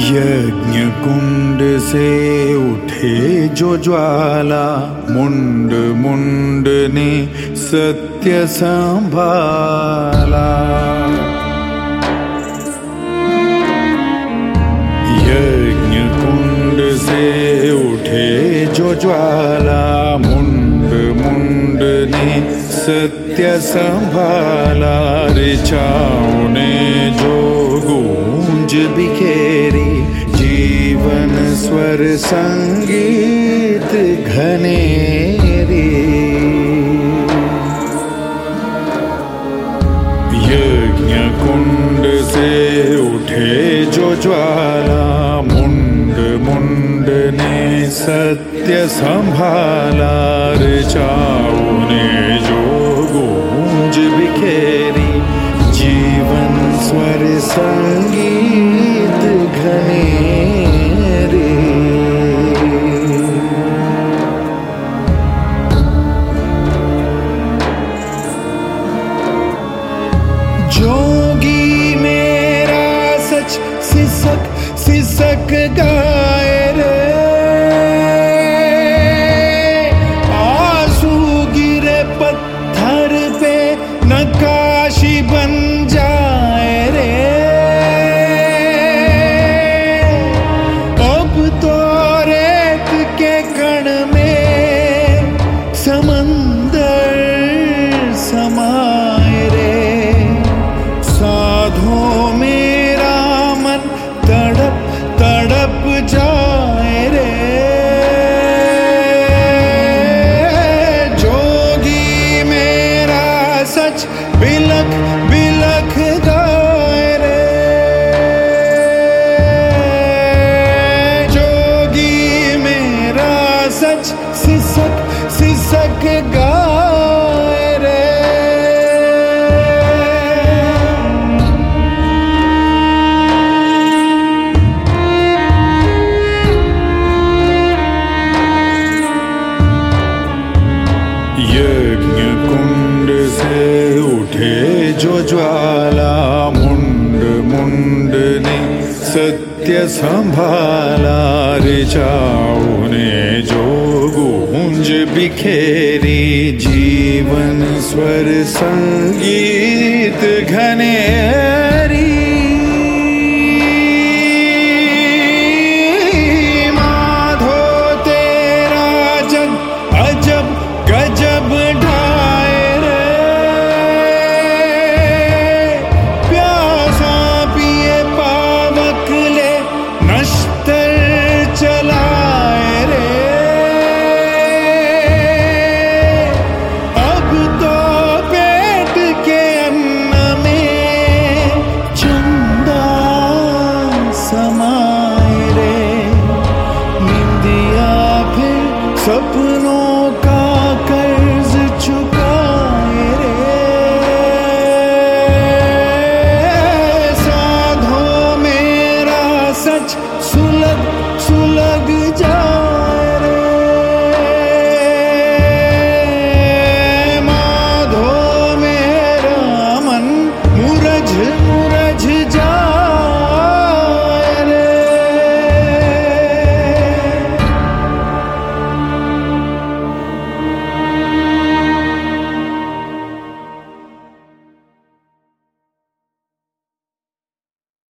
यज्ञ कुंड से उठे जो ज्वाला, मुंड मुंड ने सत्य संभाला। यज्ञ कुंड से उठे जो ज्वाला, मुंड मुंड ने सत्य संभाला। ऋचाओं ने जो गूंज बिखेरी, जीवन स्वर संगीत घनेरी। यज्ञ कुंड से उठे जो ज्वाला, मुंड मुंड ने सत्य संभाला। ऋचाओं ने जो गूंज बिखेरी, जीवन स्वर संगीत घनेरी। जोगी मेरा सच सिसक सिसक गाए रे, आंसू गिरे पत्थर पे नक्काशी बन जाए रे। अब तो रेत के कण में समंदर समाए रे। साधो मेरा मन तड़प तड़प जाए रे। जोगी मेरा सच बिलख बिलख गाए रे। जोगी मेरा सच सिसक सिसक गाए रे। यज्ञ कुंड से उठे जो ज्वाला, मुंड मुंड ने सत्य संभाला। ऋचाओं ने जो गूंज बिखेरी, जीवन स्वर संगीत घने